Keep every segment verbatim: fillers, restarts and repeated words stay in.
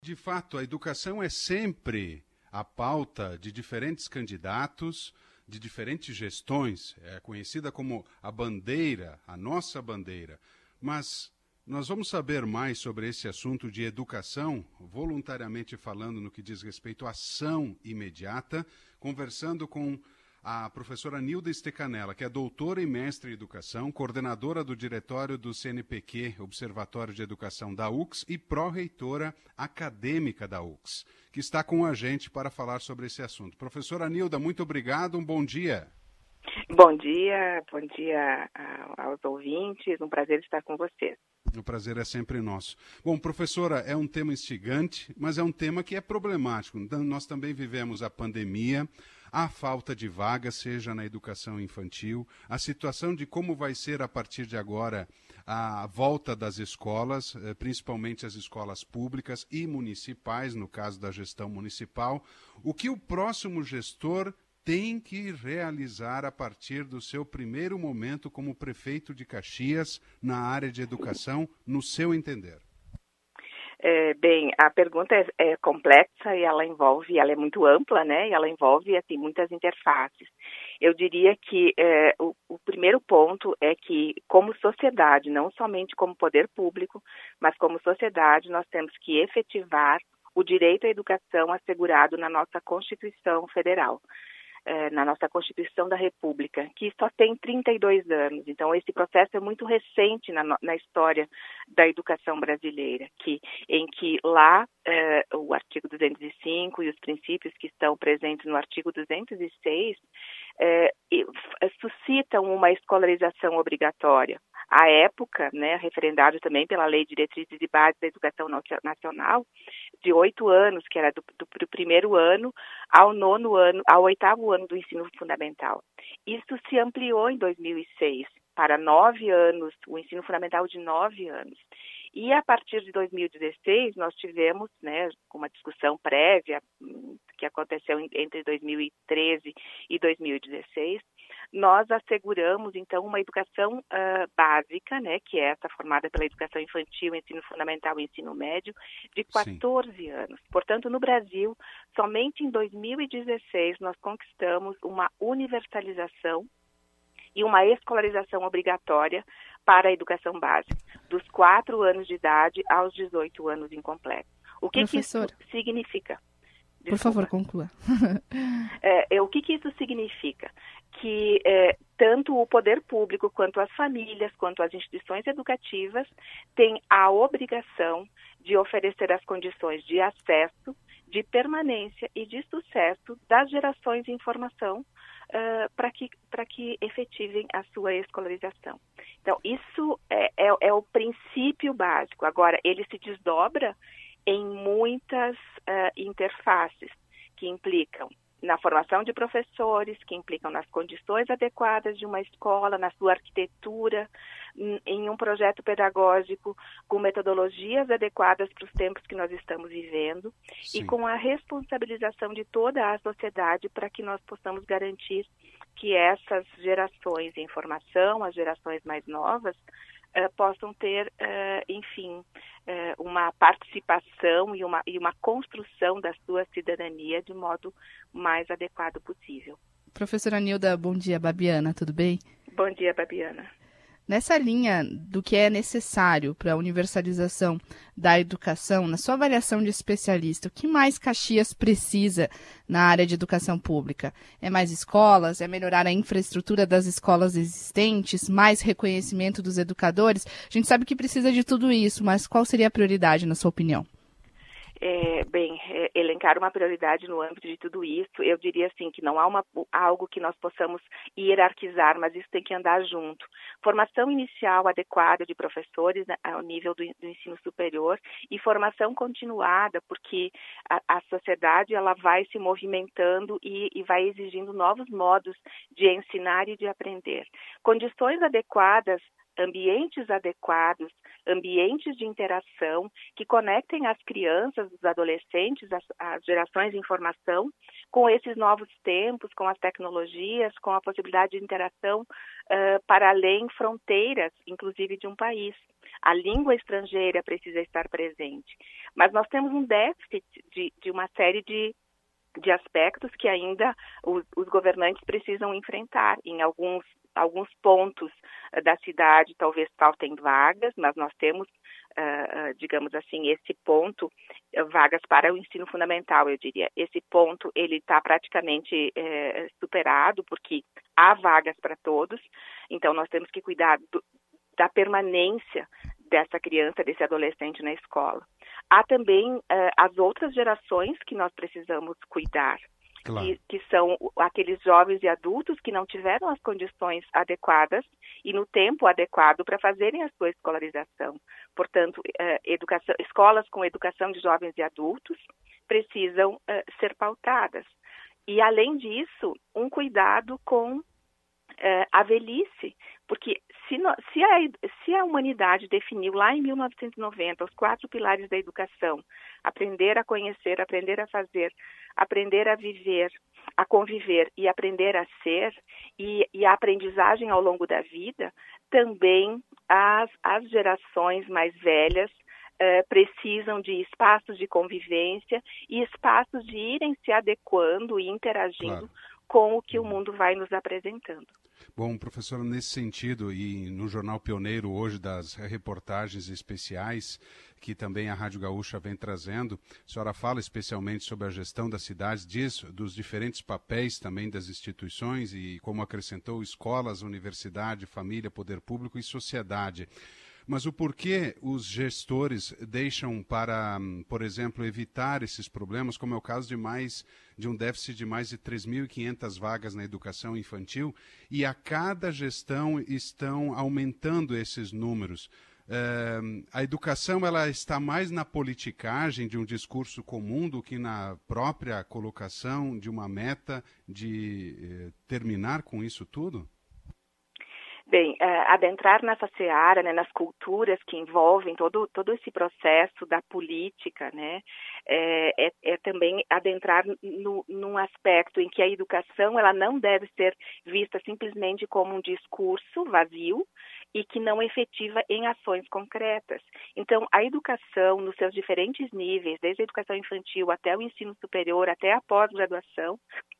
De fato, a educação é sempre a pauta de diferentes candidatos, de diferentes gestões, é conhecida como a bandeira, a nossa bandeira. Mas nós vamos saber mais sobre esse assunto de educação, voluntariamente falando no que diz respeito à ação imediata, conversando com a professora Nilda Stecanella, que é doutora e mestre em educação, coordenadora do diretório do C N P Q, Observatório de Educação da U C S, e pró-reitora acadêmica da U C S, que está com a gente para falar sobre esse assunto. Professora Nilda, muito obrigado, um bom dia. Bom dia, bom dia aos ouvintes, um prazer estar com vocês. O prazer é sempre nosso. Bom, professora, é um tema instigante, mas é um tema que é problemático. Então, nós também vivemos a pandemia, a falta de vagas, seja na educação infantil, a situação de como vai ser a partir de agora a volta das escolas, principalmente as escolas públicas e municipais, no caso da gestão municipal. O que o próximo gestor tem que realizar a partir do seu primeiro momento como prefeito de Caxias na área de educação, no seu entender? É, bem, a pergunta é, é complexa e ela envolve, ela é muito ampla, né? E ela envolve assim, muitas interfaces. Eu diria que é, o, o primeiro ponto é que, como sociedade, não somente como poder público, mas como sociedade, nós temos que efetivar o direito à educação assegurado na nossa Constituição Federal. Na nossa Constituição da República, que só tem trinta e dois anos. Então, esse processo é muito recente na, na história da educação brasileira, que, em que lá eh, o artigo duzentos e cinco e os princípios que estão presentes no artigo duzentos e seis eh, suscitam uma escolarização obrigatória. À época, né, referendado também pela Lei de Diretrizes e Bases da Educação Nacional, de oito anos, que era do, do, do primeiro ano ao nono ano, ao oitavo ano do ensino fundamental. Isso se ampliou em dois mil e seis para nove anos, o ensino fundamental de nove anos. E a partir de dois mil e dezesseis, nós tivemos, né, uma discussão prévia que aconteceu entre dois mil e treze e dois mil e dezesseis, nós asseguramos, então, uma educação uh, básica, né, que é essa formada pela educação infantil, ensino fundamental e ensino médio, de quatorze Sim. anos. Portanto, no Brasil, somente em dois mil e dezesseis, nós conquistamos uma universalização e uma escolarização obrigatória para a educação básica, dos quatro anos de idade aos dezoito anos incompletos. O que, que isso significa? Desculpa. Por favor, conclua. é, o que, que isso significa? Que é, tanto o poder público, quanto as famílias, quanto as instituições educativas têm a obrigação de oferecer as condições de acesso, de permanência e de sucesso das gerações em formação uh, para que, para que efetivem a sua escolarização. Então, isso é, é, é o princípio básico. Agora, ele se desdobra em muitas uh, interfaces que implicam na formação de professores, que implicam nas condições adequadas de uma escola, na sua arquitetura, em um projeto pedagógico com metodologias adequadas para os tempos que nós estamos vivendo. Sim. E com a responsabilização de toda a sociedade para que nós possamos garantir que essas gerações em formação, as gerações mais novas, Uh, possam ter, uh, enfim, uh, uma participação e uma, e uma construção da sua cidadania de modo mais adequado possível. Professora Nilda, bom dia. Babiana, tudo bem? Bom dia, Babiana. Nessa linha do que é necessário para a universalização da educação, na sua avaliação de especialista, o que mais Caxias precisa na área de educação pública? É mais escolas? É melhorar a infraestrutura das escolas existentes? Mais reconhecimento dos educadores? A gente sabe que precisa de tudo isso, mas qual seria a prioridade, na sua opinião? É, bem, é, elencar uma prioridade no âmbito de tudo isso, eu diria assim, que não há uma, algo que nós possamos hierarquizar, mas isso tem que andar junto. Formação inicial adequada de professores, né, ao nível do, do ensino superior, e formação continuada, porque a, a sociedade ela vai se movimentando e, e vai exigindo novos modos de ensinar e de aprender. Condições adequadas ambientes adequados, ambientes de interação que conectem as crianças, os adolescentes, as, as gerações de informação com esses novos tempos, com as tecnologias, com a possibilidade de interação uh, para além fronteiras, inclusive de um país. A língua estrangeira precisa estar presente. Mas nós temos um déficit de, de uma série de de aspectos que ainda os, os governantes precisam enfrentar. Em alguns, alguns pontos uh, da cidade talvez faltem vagas, mas nós temos, uh, uh, digamos assim, esse ponto, uh, vagas para o ensino fundamental, eu diria. Esse ponto ele está praticamente uh, superado, porque há vagas para todos, então nós temos que cuidar do, da permanência dessa criança, desse adolescente na escola. Há também uh, as outras gerações que nós precisamos cuidar, claro. que, que são aqueles jovens e adultos que não tiveram as condições adequadas e no tempo adequado para fazerem a sua escolarização. Portanto, uh, educação, escolas com educação de jovens e adultos precisam uh, ser pautadas. E, além disso, um cuidado com uh, a velhice, porque se, no, se, a, se a humanidade definiu lá em mil novecentos e noventa os quatro pilares da educação, aprender a conhecer, aprender a fazer, aprender a viver, a conviver e aprender a ser, e, e a aprendizagem ao longo da vida, também as, as gerações mais velhas uh, precisam de espaços de convivência e espaços de irem se adequando e interagindo, claro, com o que o mundo vai nos apresentando. Bom, professora, nesse sentido, e no Jornal Pioneiro hoje das reportagens especiais, que também a Rádio Gaúcha vem trazendo, a senhora fala especialmente sobre a gestão das cidades, diz dos diferentes papéis também das instituições e como acrescentou escolas, universidade, família, poder público e sociedade. Mas o porquê os gestores deixam para, por exemplo, evitar esses problemas, como é o caso de mais de um déficit de mais de três mil e quinhentas vagas na educação infantil, e a cada gestão estão aumentando esses números. Uh, a educação ela está mais na politicagem de um discurso comum do que na própria colocação de uma meta de uh, terminar com isso tudo? Bem, uh, adentrar nessa seara, né, nas culturas que envolvem todo, todo esse processo da política, né, é, é, é também adentrar no, num aspecto em que a educação ela não deve ser vista simplesmente como um discurso vazio e que não efetiva em ações concretas. Então, a educação nos seus diferentes níveis, desde a educação infantil até o ensino superior, até a pós-graduação,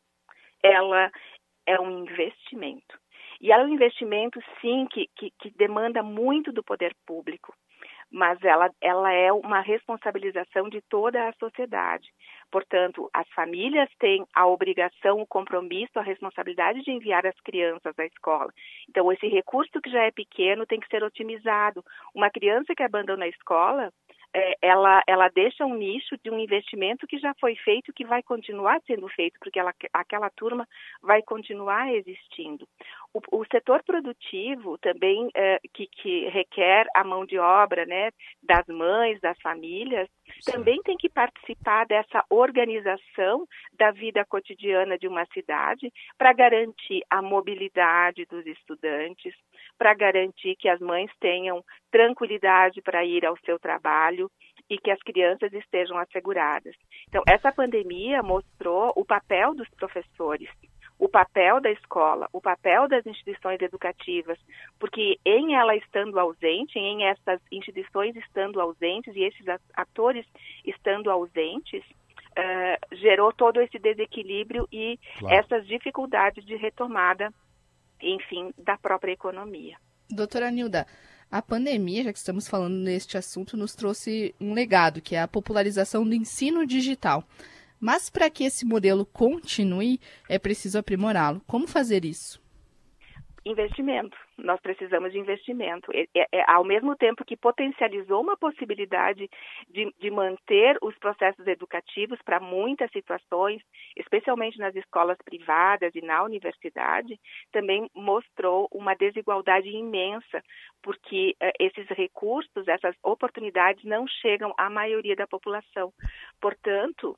ela é um investimento. E ela é um investimento, sim, que, que, que demanda muito do poder público, mas ela, ela é uma responsabilização de toda a sociedade. Portanto, as famílias têm a obrigação, o compromisso, a responsabilidade de enviar as crianças à escola. Então, esse recurso que já é pequeno tem que ser otimizado. Uma criança que abandona a escola, Ela, ela deixa um nicho de um investimento que já foi feito, que vai continuar sendo feito, porque ela, aquela turma vai continuar existindo. O, o setor produtivo também, é, que, que requer a mão de obra, né, das mães, das famílias, Sim. também tem que participar dessa organização da vida cotidiana de uma cidade para garantir a mobilidade dos estudantes, para garantir que as mães tenham tranquilidade para ir ao seu trabalho e que as crianças estejam asseguradas. Então, essa pandemia mostrou o papel dos professores, o papel da escola, o papel das instituições educativas, porque em ela estando ausente, em essas instituições estando ausentes e esses atores estando ausentes, uh, gerou todo esse desequilíbrio e claro. essas dificuldades de retomada, enfim, da própria economia. Doutora Nilda, a pandemia, já que estamos falando neste assunto, nos trouxe um legado, que é a popularização do ensino digital. Mas para que esse modelo continue, é preciso aprimorá-lo. Como fazer isso? Investimento. Nós precisamos de investimento. É, é, é, ao mesmo tempo que potencializou uma possibilidade de, de manter os processos educativos para muitas situações, especialmente nas escolas privadas e na universidade, também mostrou uma desigualdade imensa, porque é, esses recursos, essas oportunidades não chegam à maioria da população. Portanto,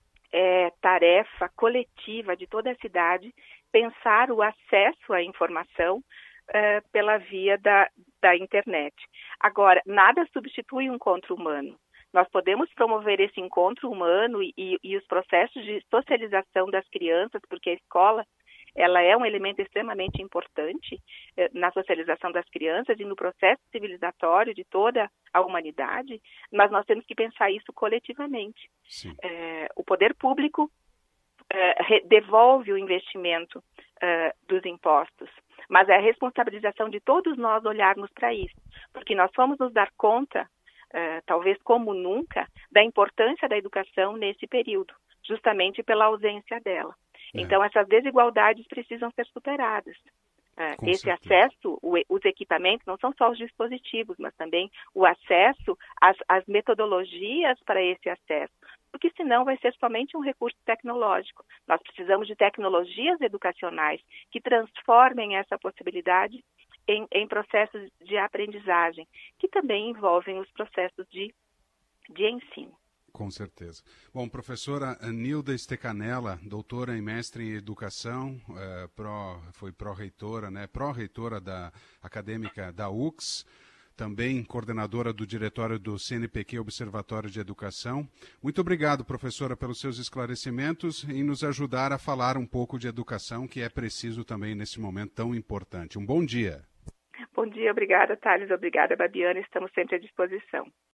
é tarefa coletiva de toda a cidade pensar o acesso à informação uh, pela via da, da internet. Agora, nada substitui um encontro humano. Nós podemos promover esse encontro humano e, e, e os processos de socialização das crianças, porque a escola ela é um elemento extremamente importante eh, na socialização das crianças e no processo civilizatório de toda a humanidade, mas nós temos que pensar isso coletivamente. Eh, o poder público eh, devolve o investimento eh, dos impostos, mas é a responsabilização de todos nós olharmos para isso, porque nós fomos nos dar conta, eh, talvez como nunca, da importância da educação nesse período, justamente pela ausência dela. É. Então, essas desigualdades precisam ser superadas. Uh, esse certeza. acesso, o, os equipamentos, não são só os dispositivos, mas também o acesso às, às metodologias para esse acesso, porque senão vai ser somente um recurso tecnológico. Nós precisamos de tecnologias educacionais que transformem essa possibilidade em, em processos de aprendizagem, que também envolvem os processos de, de ensino. Com certeza. Bom, professora Nilda Stecanella, doutora e mestre em educação, é, pró, foi pró-reitora, né, pró-reitora da acadêmica da U C S, também coordenadora do diretório do C N P Q Observatório de Educação. Muito obrigado, professora, pelos seus esclarecimentos e nos ajudar a falar um pouco de educação, que é preciso também nesse momento tão importante. Um bom dia. Bom dia, obrigada, Thales, obrigada, Babiana, estamos sempre à disposição.